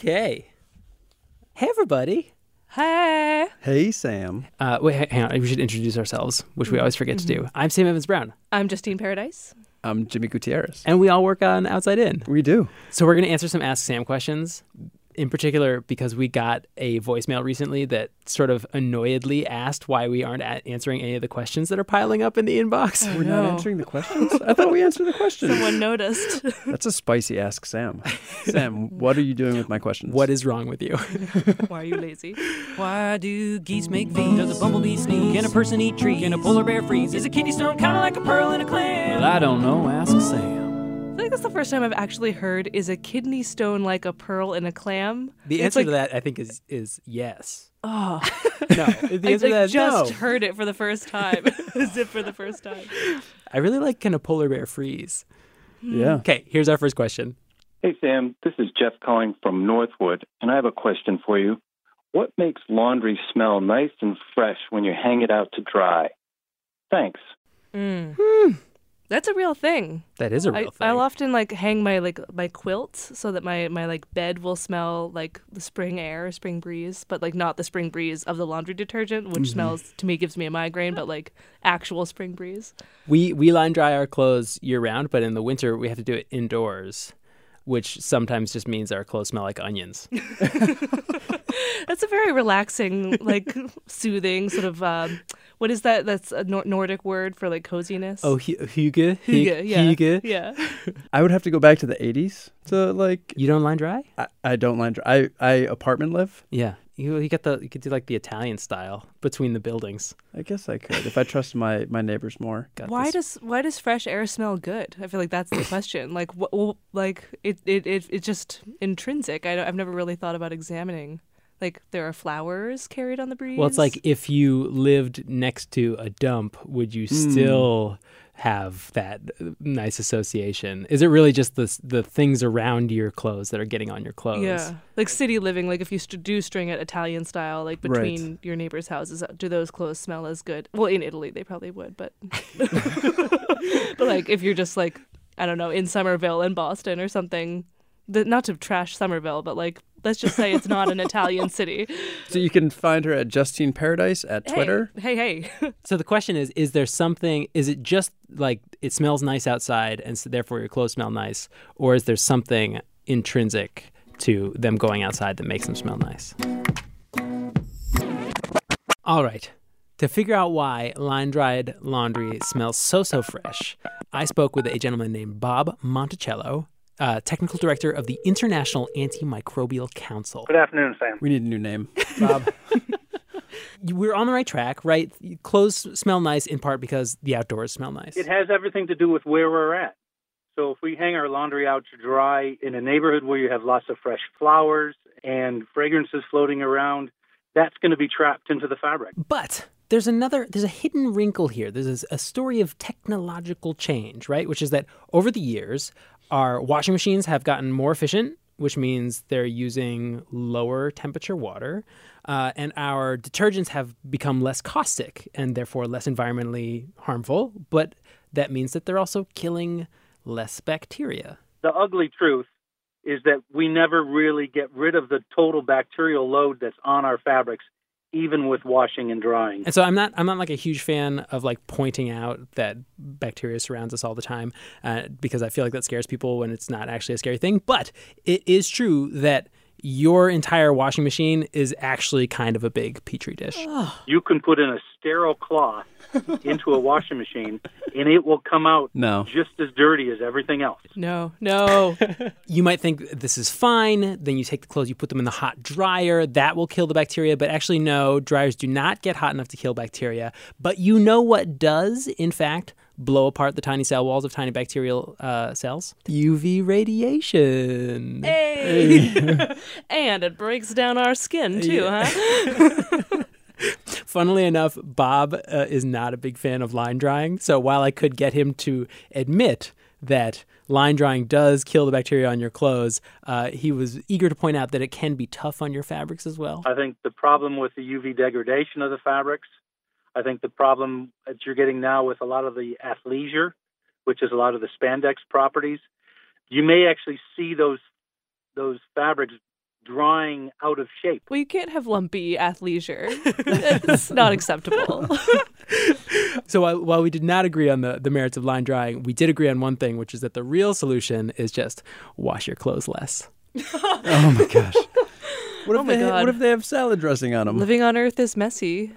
Okay. Hey, everybody. Hey. Hey, Sam. Wait, hang on. We should introduce ourselves, which we always forget to do. I'm Sam Evans-Brown. I'm Justine Paradise. I'm Jimmy Gutierrez. And we all work on Outside In. We do. So we're going to answer some Ask Sam questions, in particular because we got a voicemail recently that sort of annoyedly asked why we aren't answering any of the questions that are piling up in the inbox. We're not answering the questions? I thought we answered the questions. Someone noticed. That's a spicy Ask Sam. Sam, what are you doing with my questions? What is wrong with you? Why are you lazy? Why do geese make V? Does a bumblebee sneak? Can a person eat tree? Can a polar bear freeze? Is a kidney stone kind of like a pearl in a clam? Well, I don't know. Ask Sam. I think that's the first time I've actually heard, is a kidney stone like a pearl in a clam? The answer to that, I think, is yes. Oh. No. The answer to that is just no. heard it for the first time. As if for the first time. I really like can a polar bear freeze? Yeah. Okay, here's our first question. Hey, Sam. This is Jeff calling from Northwood, and I have a question for you. What makes laundry smell nice and fresh when you hang it out to dry? Thanks. That's a real thing. That is a real thing. I'll often hang my quilts so that my bed will smell like the spring air, spring breeze, but not the spring breeze of the laundry detergent, which smells to me gives me a migraine, but actual spring breeze. We line dry our clothes year round, but in the winter we have to do it indoors, which sometimes just means our clothes smell like onions. That's a very relaxing, soothing sort of. What is that? That's a Nordic word for coziness. Oh, hygge? Hygge, yeah. I would have to go back to the 80s to You don't line dry? I don't line dry. I apartment live. Yeah. You could do the Italian style between the buildings. I guess I could if I trust my neighbors more. Why does fresh air smell good? I feel like that's the question. It's just intrinsic. I've never really thought about examining. There are flowers carried on the breeze. Well, it's like if you lived next to a dump, would you still have that nice association? Is it really just the things around your clothes that are getting on your clothes? Yeah, city living. If you do string it Italian style, between your neighbors' houses, do those clothes smell as good? Well, in Italy they probably would, but but if you're just I don't know, in Somerville in Boston or something. Not to trash Somerville, but let's just say it's not an Italian city. So you can find her at Justine Paradise at Twitter. Hey. So the question is there something, is it just it smells nice outside and so therefore your clothes smell nice? Or is there something intrinsic to them going outside that makes them smell nice? All right. To figure out why line-dried laundry smells so fresh, I spoke with a gentleman named Bob Monticello, technical director of the International Antimicrobial Council. Good afternoon, Sam. We need a new name, Bob. We're on the right track, right? Clothes smell nice in part because the outdoors smell nice. It has everything to do with where we're at. So if we hang our laundry out to dry in a neighborhood where you have lots of fresh flowers and fragrances floating around, that's going to be trapped into the fabric. But there's a hidden wrinkle here. There's a story of technological change, right? Which is that over the years, our washing machines have gotten more efficient, which means they're using lower temperature water, and our detergents have become less caustic and therefore less environmentally harmful, but that means that they're also killing less bacteria. The ugly truth is that we never really get rid of the total bacterial load that's on our fabrics, even with washing and drying. And so I'm not a huge fan of pointing out that bacteria surrounds us all the time because I feel like that scares people when it's not actually a scary thing. But it is true that your entire washing machine is actually kind of a big petri dish. You can put in a sterile cloth into a washing machine, and it will come out just as dirty as everything else. No. You might think this is fine. Then you take the clothes, you put them in the hot dryer. That will kill the bacteria. But actually, no, dryers do not get hot enough to kill bacteria. But you know what does, in fact, blow apart the tiny cell walls of tiny bacterial cells? UV radiation. Hey! And it breaks down our skin, too, huh? Funnily enough, Bob is not a big fan of line drying. So while I could get him to admit that line drying does kill the bacteria on your clothes, he was eager to point out that it can be tough on your fabrics as well. I think the problem with the UV degradation of the fabrics, I think the problem that you're getting now with a lot of the athleisure, which is a lot of the spandex properties, you may actually see those fabrics drying out of shape. Well, you can't have lumpy athleisure. It's not acceptable. So while we did not agree on the merits of line drying, we did agree on one thing, which is that the real solution is just wash your clothes less. Oh my gosh. What Oh if my they God. what if they have salad dressing on them? Living on Earth is messy.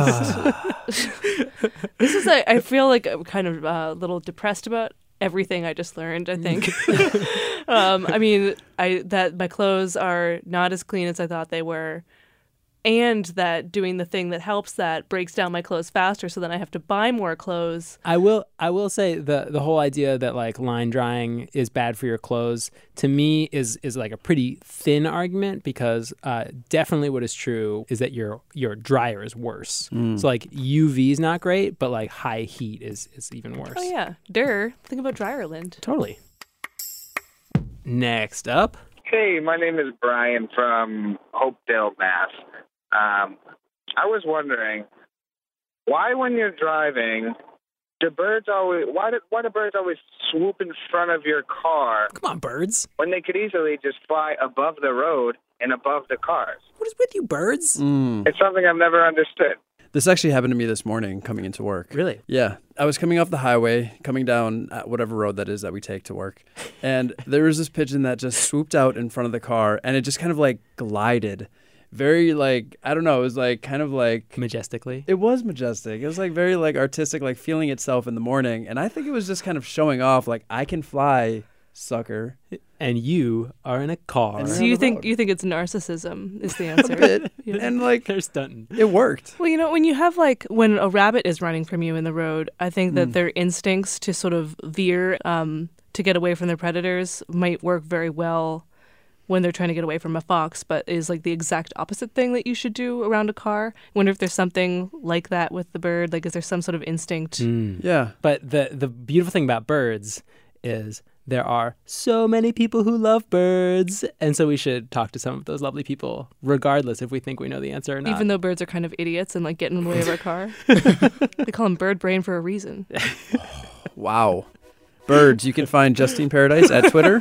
This is, I feel like I'm kind of a little depressed about everything I just learned, I think. I mean, that my clothes are not as clean as I thought they were, and that doing the thing that helps that breaks down my clothes faster, so then I have to buy more clothes. I will say the whole idea that like line drying is bad for your clothes to me is like a pretty thin argument, because definitely what is true is that your dryer is worse. So like UV is not great, but like high heat is even worse. Oh yeah, think about Dryerland. Totally. Next up. Hey, my name is Brian from Hopedale, Mass. I was wondering, why when you're driving, why do birds always swoop in front of your car Come on, birds. when they could easily just fly above the road and above the cars? What is with you, birds? It's something I've never understood. This actually happened to me this morning coming into work. Really? Yeah. I was coming off the highway, coming down whatever road that is that we take to work. And there was this pigeon that just swooped out in front of the car, and it just kind of like glided. Very like, I don't know, it was like kind of like... Majestically. It was majestic. It was like very like artistic, like feeling itself in the morning. And I think it was just kind of showing off like, I can fly, sucker. And you are in a car. And So you think it's narcissism is the answer? A bit. Yeah. And like, They're stunting. it worked. Well, when you have when a rabbit is running from you in the road, I think that their instincts to sort of veer to get away from their predators might work very well when they're trying to get away from a fox, but is like the exact opposite thing that you should do around a car. I wonder if there's something like that with the bird. Like, is there some sort of instinct? Yeah. But the beautiful thing about birds is there are so many people who love birds. And so we should talk to some of those lovely people, regardless if we think we know the answer or not. Even though birds are kind of idiots and like get in the way of our car. They call them bird brain for a reason. Wow. Birds. You can find Justine Paradise at Twitter.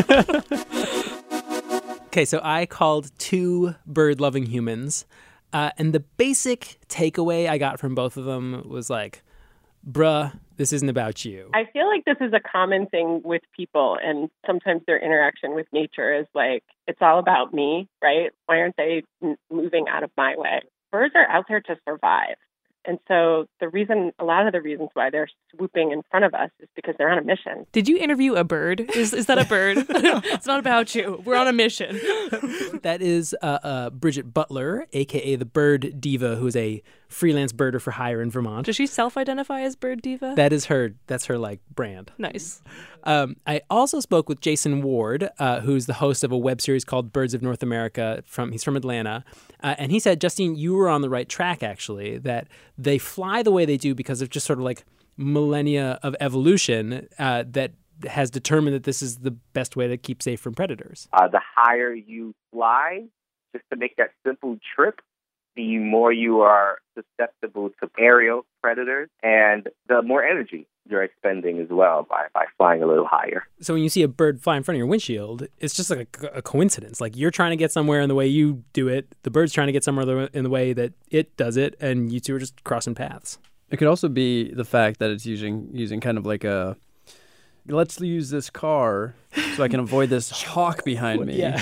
Okay, so I called 2 bird-loving humans, and the basic takeaway I got from both of them was like, bruh, this isn't about you. I feel like this is a common thing with people, and sometimes their interaction with nature is like, it's all about me, right? Why aren't they moving out of my way? Birds are out there to survive. And so a lot of the reasons why they're swooping in front of us is because they're on a mission. Did you interview a bird? Is that a bird? It's not about you. We're on a mission. That is Bridget Butler, a.k.a. the Bird Diva, who is a freelance birder for hire in Vermont. Does she self-identify as Bird Diva? That's her like brand. Nice. I also spoke with Jason Ward, who's the host of a web series called Birds of North America. He's from Atlanta. And he said, Justine, you were on the right track, actually, that they fly the way they do because of just sort of like millennia of evolution that has determined that this is the best way to keep safe from predators. The higher you fly, just to make that simple trip, the more you are susceptible to aerial predators and the more energy you're expending as well by flying a little higher. So when you see a bird fly in front of your windshield, it's just like a coincidence. Like you're trying to get somewhere in the way you do it, the bird's trying to get somewhere in the way that it does it, and you two are just crossing paths. It could also be the fact that it's using kind of like a, let's use this car so I can avoid this hawk behind me. Yeah.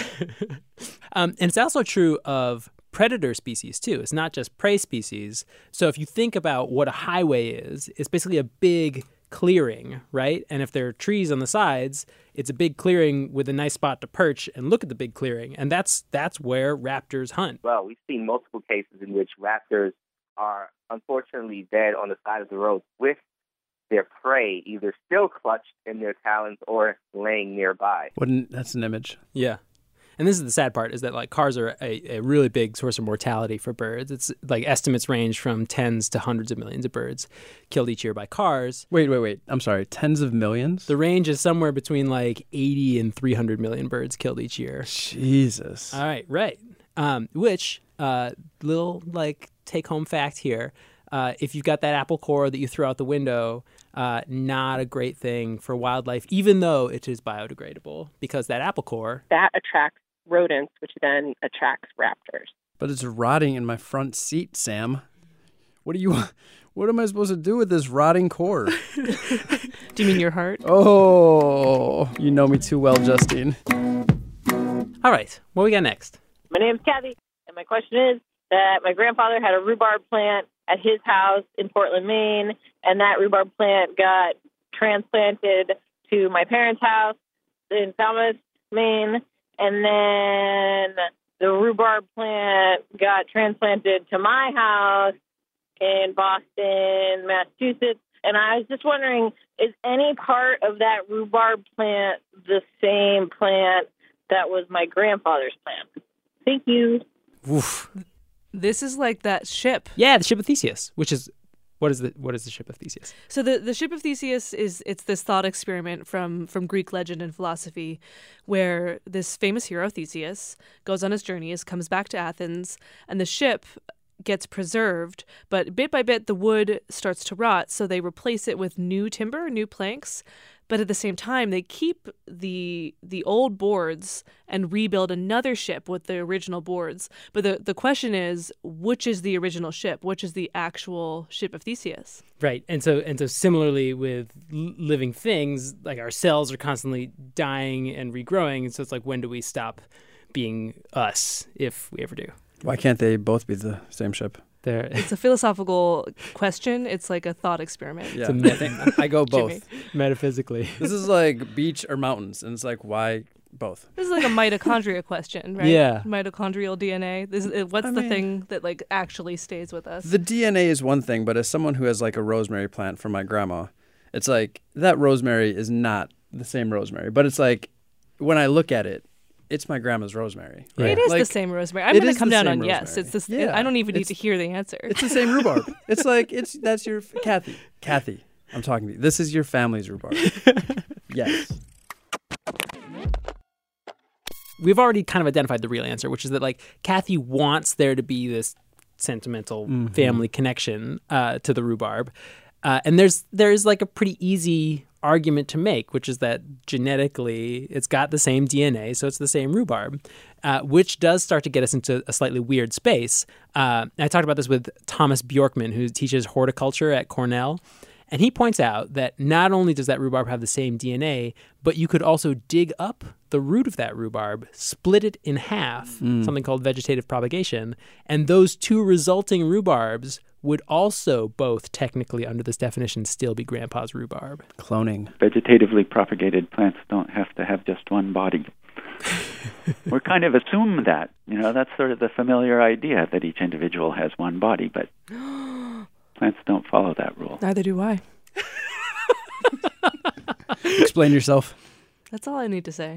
And it's also true of predator species too. It's not just prey species. So if you think about what a highway is, it's basically a big clearing, right? And if there are trees on the sides, it's a big clearing with a nice spot to perch and look at the big clearing. And that's where raptors hunt. Well, we've seen multiple cases in which raptors are unfortunately dead on the side of the road with their prey either still clutched in their talons or laying nearby. That's an image. Yeah. And this is the sad part, is that like cars are a really big source of mortality for birds. It's like estimates range from tens to hundreds of millions of birds killed each year by cars. Wait. I'm sorry. Tens of millions? The range is somewhere between like 80 and 300 million birds killed each year. Jesus. All right. Which, little like take home fact here. If you've got that apple core that you throw out the window, not a great thing for wildlife, even though it is biodegradable, because that apple core... That attracts rodents, which then attracts raptors. But it's rotting in my front seat, Sam. What am I supposed to do with this rotting core? Do you mean your heart? Oh, you know me too well, Justine. All right, what we got next? My name's Kathy, and my question is that my grandfather had a rhubarb plant at his house in Portland, Maine, and that rhubarb plant got transplanted to my parents' house in Falmouth, Maine, and then the rhubarb plant got transplanted to my house in Boston, Massachusetts. And I was just wondering, is any part of that rhubarb plant the same plant that was my grandfather's plant? Thank you. Oof. This is like that ship. Yeah, the ship of Theseus, which is what is the ship of Theseus? So the ship of Theseus it's this thought experiment from Greek legend and philosophy, where this famous hero Theseus goes on his journeys, comes back to Athens, and the ship gets preserved, but bit by bit the wood starts to rot, so they replace it with new timber, new planks. But at the same time, they keep the old boards and rebuild another ship with the original boards. But the question is, which is the original ship? Which is the actual ship of Theseus? Right. And so similarly with living things, like our cells are constantly dying and regrowing. And so it's like, when do we stop being us, if we ever do? Why can't they both be the same ship? It's a philosophical question. It's like a thought experiment. Yeah. I go both. Metaphysically. This is like beach or mountains, and it's like, why both? This is like a mitochondria question, right? Yeah. Mitochondrial DNA. What's the thing that like actually stays with us? The DNA is one thing, but as someone who has like a rosemary plant from my grandma, it's like that rosemary is not the same rosemary. But it's like, when I look at it, it's my grandma's rosemary. Right? It is like, the same rosemary. I'm going to come down on rosemary. yes. It's this. Yeah. I don't even need to hear the answer. It's the same rhubarb. It's like that's your Kathy. Kathy, I'm talking to you. This is your family's rhubarb. Yes. We've already kind of identified the real answer, which is that like Kathy wants there to be this sentimental family connection to the rhubarb, and there's like a pretty easy argument to make, which is that genetically it's got the same DNA, so it's the same rhubarb, which does start to get us into a slightly weird space. I talked about this with Thomas Bjorkman, who teaches horticulture at Cornell, and he points out that not only does that rhubarb have the same DNA, but you could also dig up the root of that rhubarb, split it in half, something called vegetative propagation, and those two resulting rhubarbs would also both technically, under this definition, still be grandpa's rhubarb. Cloning. Vegetatively propagated plants don't have to have just one body. We kind of assume that, that's sort of the familiar idea that each individual has one body, but plants don't follow that rule. Neither do I. Explain yourself. That's all I need to say.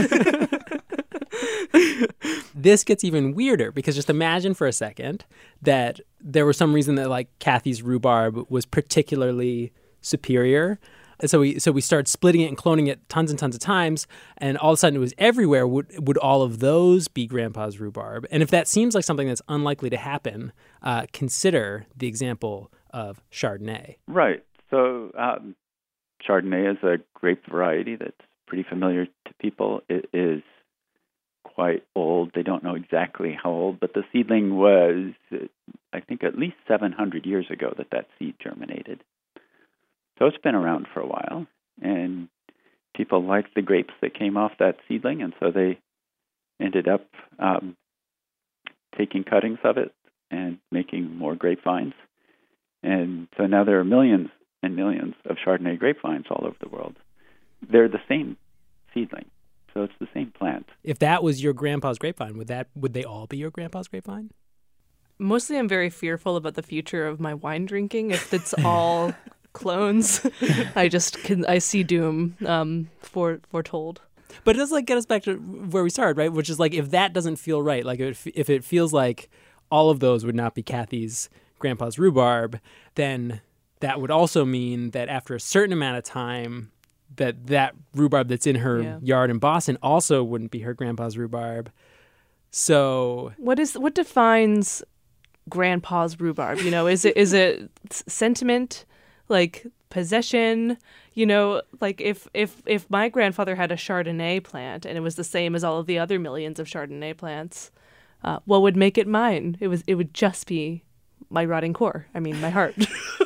This gets even weirder, because just imagine for a second that there was some reason that like Kathy's rhubarb was particularly superior. And so we started splitting it and cloning it tons and tons of times, and all of a sudden it was everywhere. Would all of those be grandpa's rhubarb? And if that seems like something that's unlikely to happen, consider the example of Chardonnay. Right. So Chardonnay is a grape variety that's pretty familiar to people. It is quite old. They don't know exactly how old, but the seedling was, I think, at least 700 years ago that seed germinated. So it's been around for a while, and people liked the grapes that came off that seedling, and so they ended up taking cuttings of it and making more grapevines. And so now there are millions and millions of Chardonnay grapevines all over the world. They're the same seedling, so it's the same plant. If that was your grandpa's grapevine, would they all be your grandpa's grapevine? Mostly I'm very fearful about the future of my wine drinking. If it's all clones, I see doom foretold. But it does like get us back to where we started, right? Which is like, if that doesn't feel right, like if it feels like all of those would not be Kathy's grandpa's rhubarb, then that would also mean that after a certain amount of time, that rhubarb that's in her yard in Boston also wouldn't be her grandpa's rhubarb. So what defines grandpa's rhubarb? Is it sentiment? like possession. You know, like if my grandfather had a Chardonnay plant and it was the same as all of the other millions of Chardonnay plants, what would make it mine? It would just be my rotting core. I mean, my heart.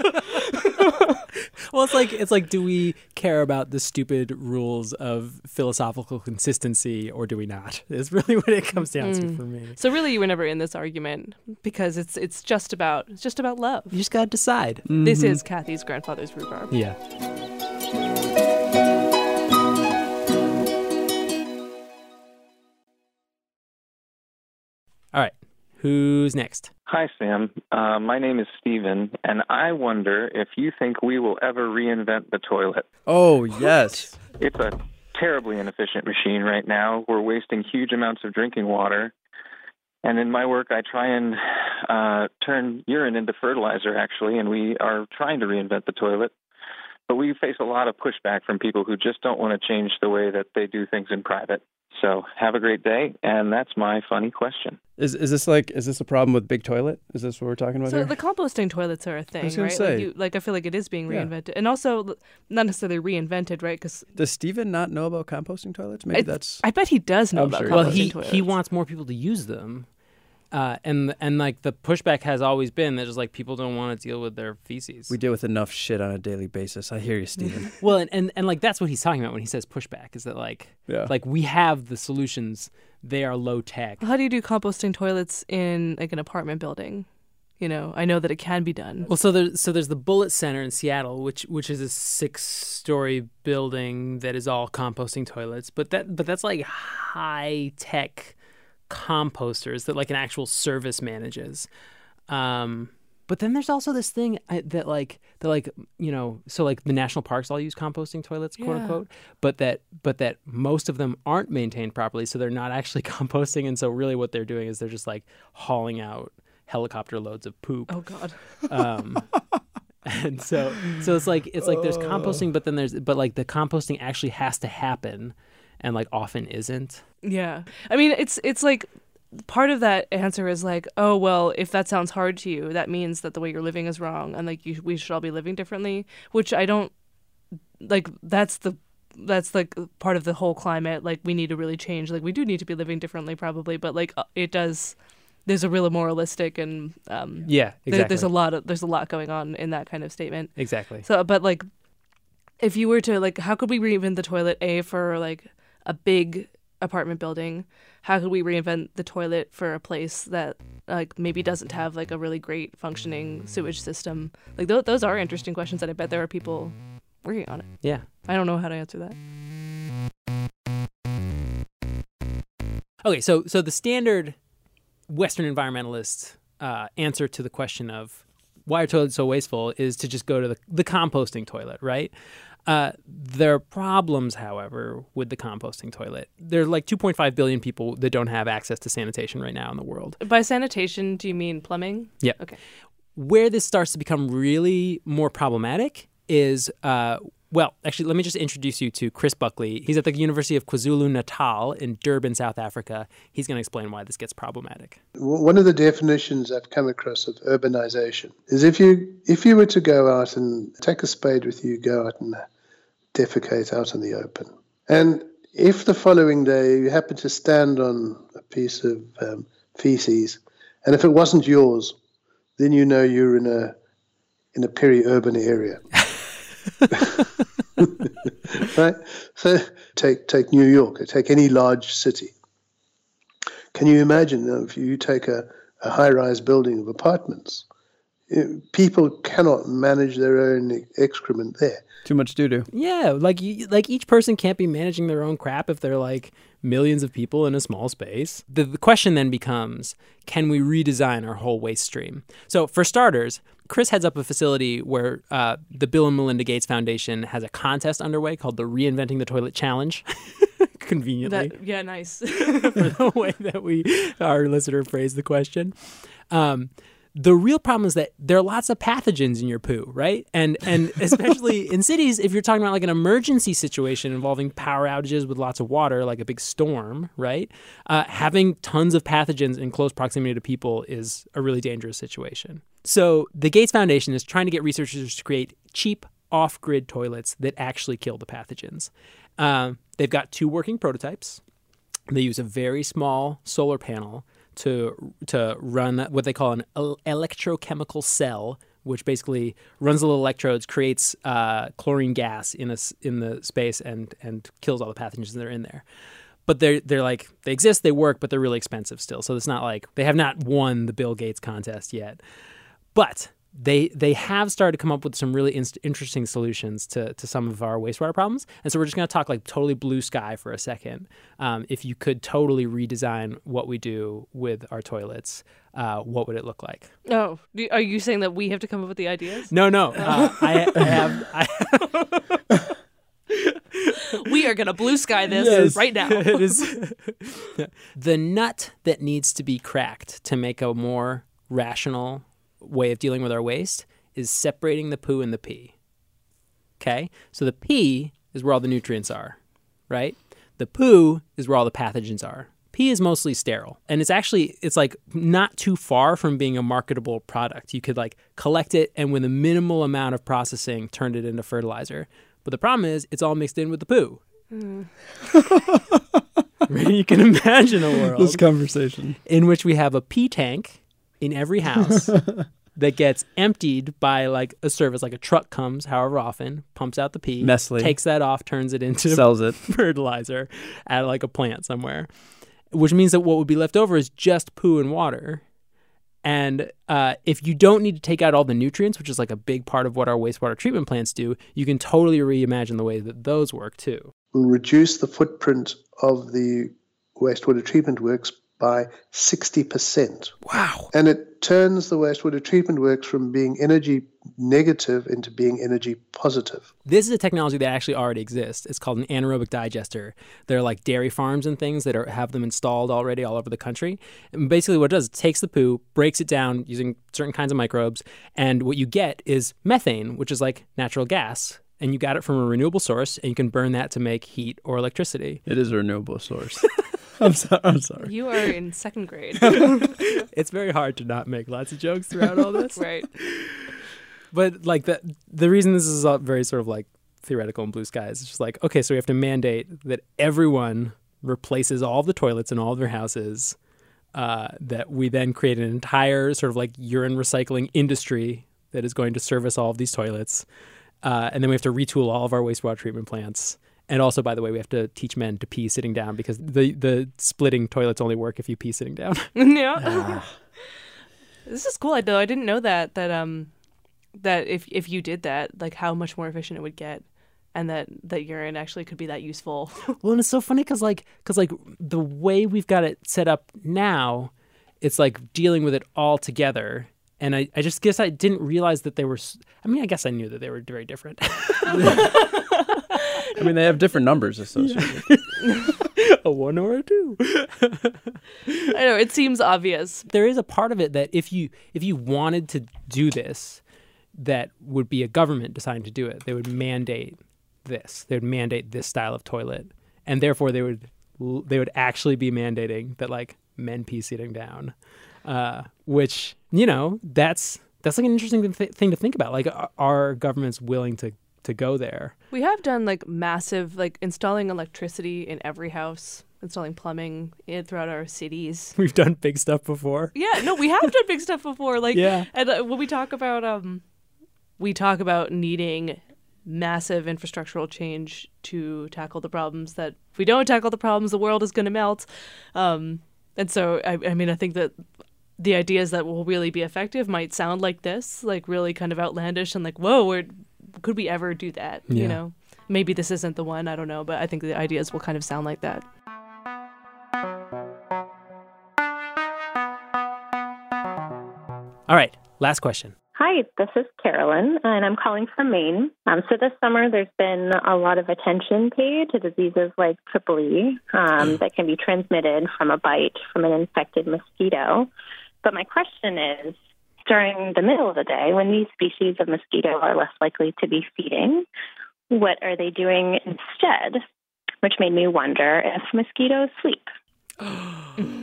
Well, it's like, do we care about the stupid rules of philosophical consistency or do we not? Is really what it comes down to for me. So really, you were never in this argument because it's just about love. You just gotta decide. Mm-hmm. This is Kathy's grandfather's rhubarb. Yeah. All right. Who's next? Hi, Sam. My name is Steven, and I wonder if you think we will ever reinvent the toilet. Oh, yes. It's a terribly inefficient machine right now. We're wasting huge amounts of drinking water. And in my work, I try and turn urine into fertilizer, actually, and we are trying to reinvent the toilet. But we face a lot of pushback from people who just don't want to change the way that they do things in private. So have a great day, and that's my funny question. Is this a problem with big toilet? Is this what we're talking about So here? the composting toilets are a thing, was gonna right? say. I feel like it is being Yeah. reinvented, and also not necessarily reinvented, right? Because Does Steven not know about composting toilets? Maybe that's... I bet he does know I'm about sure composting he Well, does. he toilets. wants more people to use them. And like the pushback has always been that just like people don't want to deal with their feces. We deal with enough shit on a daily basis. I hear you, Steven. Well, and like that's what he's talking about when he says pushback is that like we have the solutions. They are low tech. How do you do composting toilets in like an apartment building? You know, I know that it can be done. Well, so there's the Bullitt Center in Seattle, which is a 6-story building that is all composting toilets, but that's like high tech composters that like an actual service manages. But then there's also this thing that you know, so like the national parks all use composting toilets, quote unquote, but that most of them aren't maintained properly, so they're not actually composting, and so really what they're doing is they're just like hauling out helicopter loads of poop. Oh God. And so it's like there's composting, but then but like the composting actually has to happen, and like often isn't. Yeah. I mean, it's like part of that answer is like, oh, well, if that sounds hard to you, that means that the way you're living is wrong. And like, we should all be living differently, which I don't like. That's like part of the whole climate. Like we need to really change. Like we do need to be living differently probably, but like it does. There's a real moralistic and yeah, exactly. There's a lot going on in that kind of statement. Exactly. So, but like, if you were to like, how could we reinvent the toilet? For like a big apartment building, how could we reinvent the toilet for a place that like maybe doesn't have like a really great functioning sewage system? Like those are interesting questions that I bet there are people working on it. Yeah. I don't know how to answer that. Okay, so the standard Western environmentalist answer to the question of why are toilets so wasteful is to just go to the composting toilet, right? There are problems, however, with the composting toilet. There are like 2.5 billion people that don't have access to sanitation right now in the world. By sanitation, do you mean plumbing? Yeah. Okay. Where this starts to become really more problematic is, well, actually, let me just introduce you to Chris Buckley. He's at the University of KwaZulu-Natal in Durban, South Africa. He's going to explain why this gets problematic. One of the definitions I've come across of urbanization is if you were to go out and take a spade with you, go out and defecate out in the open. And if the following day you happen to stand on a piece of feces, and if it wasn't yours, then you know you're in a peri-urban area. Right? So take New York, or take any large city. Can you imagine if you take a high-rise building of apartments, people cannot manage their own excrement there. Too much doo-doo. Yeah, like each person can't be managing their own crap if they're like millions of people in a small space. The question then becomes, can we redesign our whole waste stream? So for starters, Chris heads up a facility where the Bill and Melinda Gates Foundation has a contest underway called the Reinventing the Toilet Challenge. Conveniently. Yeah, nice. For the way that our listener phrased the question. The real problem is that there are lots of pathogens in your poo, right? And especially in cities, if you're talking about like an emergency situation involving power outages with lots of water, like a big storm, right? Having tons of pathogens in close proximity to people is a really dangerous situation. So the Gates Foundation is trying to get researchers to create cheap off-grid toilets that actually kill the pathogens. They've got 2 working prototypes. They use a very small solar panel to run what they call an electrochemical cell, which basically runs the little electrodes, creates chlorine gas in the space, and kills all the pathogens that are in there. But they're like, they exist, they work, but they're really expensive still. So it's not like they have not won the Bill Gates contest yet. But they have started to come up with some really interesting solutions to some of our wastewater problems. And so we're just going to talk like totally blue sky for a second. If you could totally redesign what we do with our toilets, what would it look like? Oh, are you saying that we have to come up with the ideas? No. I have. We are going to blue sky this right now. It is the nut that needs to be cracked to make a more rational way of dealing with our waste is separating the poo and the pee. Okay? So the pee is where all the nutrients are, right? The poo is where all the pathogens are. Pee is mostly sterile. And it's like not too far from being a marketable product. You could like collect it and with a minimal amount of processing turn it into fertilizer. But the problem is it's all mixed in with the poo. You can imagine a world This conversation in which we have a pee tank in every house that gets emptied by like a service, like a truck comes however often, pumps out the pee, Nestle takes that off, turns it into sells it fertilizer at like a plant somewhere, which means that what would be left over is just poo and water. And if you don't need to take out all the nutrients, which is like a big part of what our wastewater treatment plants do, you can totally reimagine the way that those work too. We'll reduce the footprint of the wastewater treatment works by 60%. Wow. And it turns the wastewater treatment works from being energy negative into being energy positive. This is a technology that actually already exists. It's called an anaerobic digester. There are like dairy farms and things that have them installed already all over the country. And basically what it does, it takes the poo, breaks it down using certain kinds of microbes, and what you get is methane, which is like natural gas. And you got it from a renewable source, and you can burn that to make heat or electricity. It is a renewable source. I'm sorry. You are in 2nd grade. It's very hard to not make lots of jokes throughout all this. Right. But like the reason this is all very sort of like theoretical and blue skies, it's just like, okay, so we have to mandate that everyone replaces all of the toilets in all of their houses, that we then create an entire sort of like urine recycling industry that is going to service all of these toilets. And then we have to retool all of our wastewater treatment plants. And also, by the way, we have to teach men to pee sitting down because the splitting toilets only work if you pee sitting down. Yeah. This is cool. Though I didn't know that if you did that, like how much more efficient it would get, and that urine actually could be that useful. Well, and it's so funny because the way we've got it set up now, it's like dealing with it all together. And I just guess I didn't realize that they were. I mean, I guess I knew that they were very different. I mean, they have different numbers associated. Yeah. A 1 or a 2. I know, it seems obvious. There is a part of it that if you wanted to do this, that would be a government deciding to do it. They would mandate this. They would mandate this style of toilet, and therefore they would actually be mandating that like men pee sitting down, which that's like an interesting thing to think about. Like, are governments willing to go there? We have done like massive, like installing electricity in every house, installing plumbing throughout our cities. We've done big stuff before. Yeah, no, we have done big stuff before. Like, yeah. And when we talk about needing massive infrastructural change to tackle the problems that if we don't tackle the problems, the world is going to melt. And so, I mean, I think that the ideas that will really be effective might sound like this, like really kind of outlandish and like, whoa, could we ever do that? Yeah. You know, maybe this isn't the one. I don't know, but I think the ideas will kind of sound like that. All right, last question. Hi, this is Carolyn, and I'm calling from Maine. So this summer, there's been a lot of attention paid to diseases like Triple E that can be transmitted from a bite from an infected mosquito. But my question is, during the middle of the day, when these species of mosquito are less likely to be feeding, what are they doing instead? Which made me wonder if mosquitoes sleep. I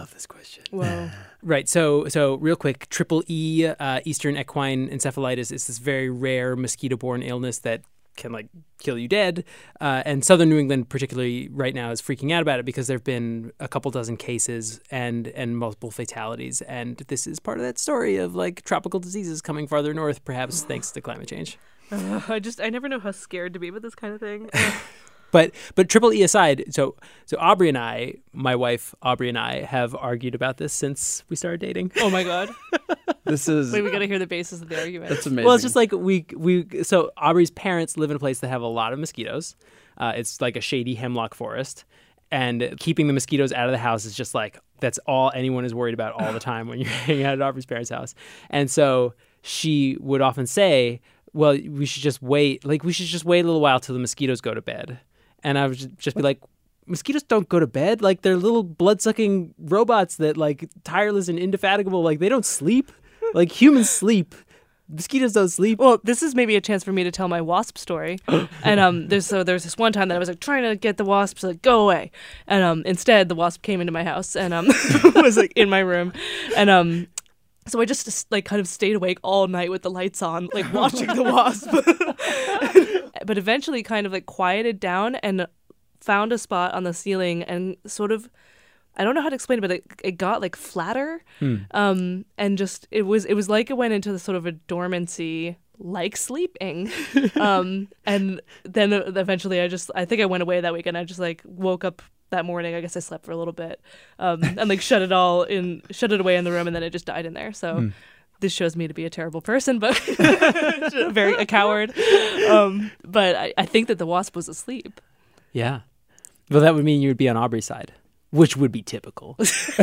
love this question. Whoa. Right. So real quick, triple E, Eastern equine encephalitis, is this very rare mosquito-borne illness that can like kill you dead. And Southern New England, particularly right now, is freaking out about it because there have been a couple dozen cases and multiple fatalities. And this is part of that story of like tropical diseases coming farther north, perhaps thanks to climate change. I never know how scared to be about this kind of thing. But triple E aside, so Aubrey and I, my wife Aubrey and I, have argued about this since we started dating. Oh my God. This is... Wait, we got to hear the basis of the argument. That's amazing. Well, it's just like so Aubrey's parents live in a place that have a lot of mosquitoes. It's like a shady hemlock forest. And keeping the mosquitoes out of the house is just like, that's all anyone is worried about all the time when you're hanging out at Aubrey's parents' house. And so she would often say, well, we should just wait. Like, we should just wait a little while till the mosquitoes go to bed. And I would just be like, mosquitoes don't go to bed. Like, they're little blood-sucking robots that, like, tireless and indefatigable. Like, they don't sleep. Like, humans sleep. Mosquitoes don't sleep. Well, this is maybe a chance for me to tell my wasp story. And there's this one time that I was like trying to get the wasps to like go away, and instead the wasp came into my house and was like in my room, and so I just like kind of stayed awake all night with the lights on, like watching the wasp. But eventually kind of like quieted down and found a spot on the ceiling and sort of, I don't know how to explain it, but it got like flatter. And just it was like it went into the sort of a dormancy like sleeping. And then eventually I think I went away that weekend. I just like woke up that morning. I guess I slept for a little bit and like shut it away in the room, and then it just died in there. So this shows me to be a terrible person, but a coward. But I think that the wasp was asleep. Yeah. Well, that would mean you would be on Aubrey's side, which would be typical.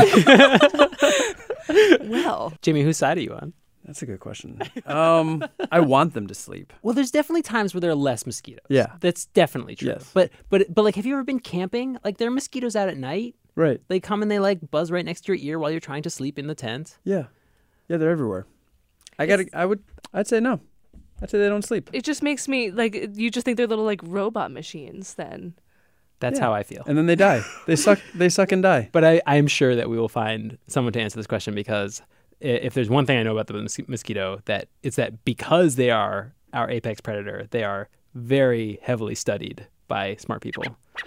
Well, Jamie, whose side are you on? That's a good question. I want them to sleep. Well, there's definitely times where there are less mosquitoes. Yeah. That's definitely true. Yes. But like, have you ever been camping? Like, there are mosquitoes out at night. Right. They come and they like buzz right next to your ear while you're trying to sleep in the tent. Yeah. Yeah, they're everywhere. I'd say no. I'd say they don't sleep. It just makes me like, you just think they're little like robot machines then. That's how I feel. And then they die. They suck and die. But I am sure that we will find someone to answer this question, because if there's one thing I know about the mosquito, it's that because they are our apex predator, they are very heavily studied by smart people.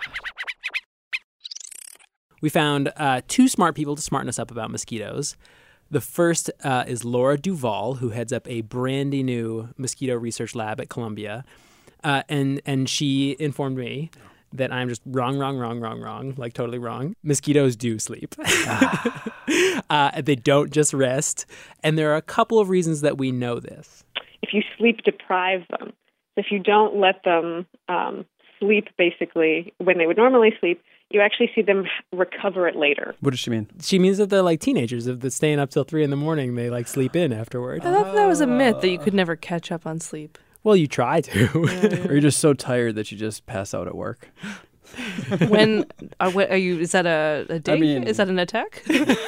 We found two smart people to smarten us up about mosquitoes. The first is Laura Duvall, who heads up a brandy new mosquito research lab at Columbia. And she informed me that I'm just wrong, like totally wrong. Mosquitoes do sleep. They don't just rest. And there are a couple of reasons that we know this. If you sleep deprive them, if you don't let them sleep basically when they would normally sleep, you actually see them recover it later. What does she mean? She means that they're like teenagers. If they're staying up till 3 a.m, they like sleep in afterward. I thought that was a myth that you could never catch up on sleep. Well, you try to. Or you're just so tired that you just pass out at work. When are you? Is that a dig? I mean, is that an attack?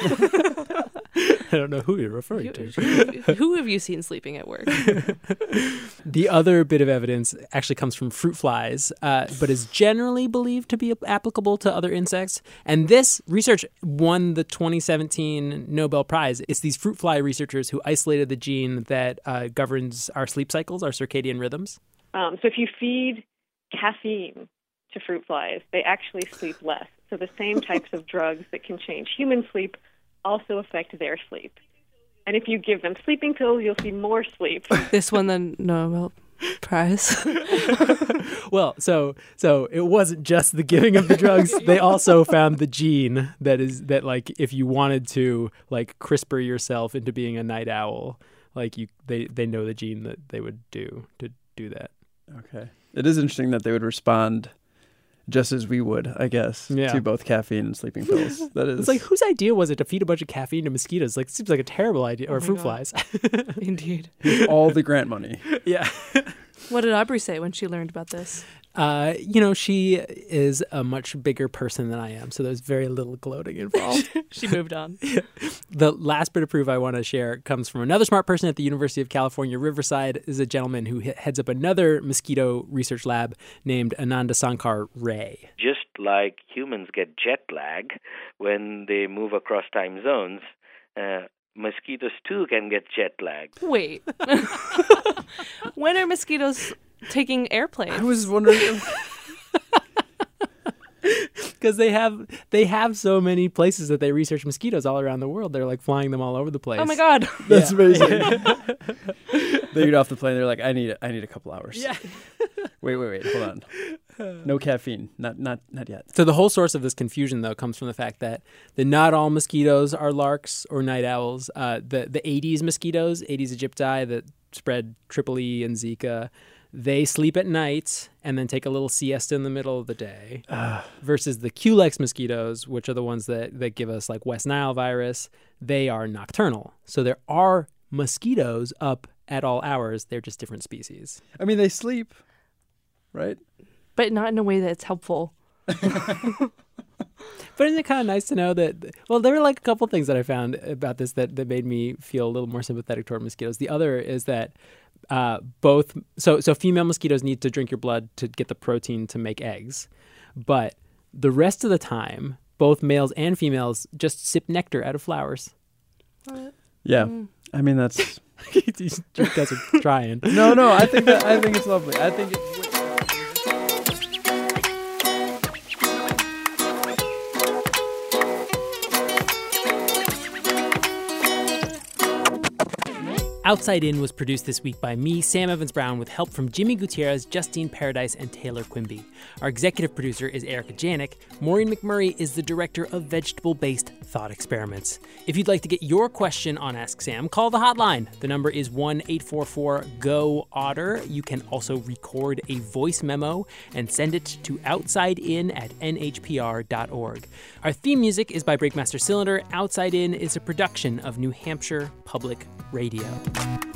I don't know who you're referring to. Who have you seen sleeping at work? The other bit of evidence actually comes from fruit flies, but is generally believed to be applicable to other insects. And this research won the 2017 Nobel Prize. It's these fruit fly researchers who isolated the gene that governs our sleep cycles, our circadian rhythms. So if you feed caffeine to fruit flies, they actually sleep less. So the same types of drugs that can change human sleep also affect their sleep. And if you give them sleeping pills, you'll see more sleep. This won the Nobel Prize. Well, so it wasn't just the giving of the drugs. They also found the gene that like if you wanted to like CRISPR yourself into being a night owl, like they know the gene that they would do to do that. Okay. It is interesting that they would respond just as we would, I guess, to both caffeine and sleeping pills. That is. It's like, whose idea was it to feed a bunch of caffeine to mosquitoes? Like, it seems like a terrible idea. Or fruit flies. Indeed. All the grant money. Yeah. What did Aubrey say when she learned about this? She is a much bigger person than I am, so there's very little gloating involved. She moved on. The last bit of proof I want to share comes from another smart person at the University of California, Riverside. Is a gentleman who heads up another mosquito research lab named Ananda Sankar Ray. Just like humans get jet lag when they move across time zones, mosquitoes too can get jet lag. Wait. When are mosquitoes taking airplanes? I was wondering. Because they have so many places that they research mosquitoes all around the world. They're like flying them all over the place. Oh my God. That's amazing. They get off the plane. They're like, I need a couple hours. Yeah. Wait. Hold on. No caffeine. Not yet. So the whole source of this confusion, though, comes from the fact that not all mosquitoes are larks or night owls. The Aedes mosquitoes, Aedes aegypti, that spread Triple E and Zika, they sleep at night and then take a little siesta in the middle of the day. Versus the Culex mosquitoes, which are the ones that give us like West Nile virus, they are nocturnal. So there are mosquitoes up at all hours. They're just different species. I mean, they sleep, right? But not in a way that's helpful. But isn't it kind of nice to know that, well, there were like a couple things that I found about this that made me feel a little more sympathetic toward mosquitoes. The other is that so female mosquitoes need to drink your blood to get the protein to make eggs. But the rest of the time, both males and females just sip nectar out of flowers. Yeah. I mean, that's... You guys are trying. No, I think it's lovely. I think it's... Outside In was produced this week by me, Sam Evans-Brown, with help from Jimmy Gutierrez, Justine Paradise, and Taylor Quimby. Our executive producer is Erica Janik. Maureen McMurray is the director of vegetable-based thought experiments. If you'd like to get your question on Ask Sam, call the hotline. The number is 1-844-GO-OTTER. You can also record a voice memo and send it to outsidein@nhpr.org. Our theme music is by Breakmaster Cylinder. Outside In is a production of New Hampshire Public Radio.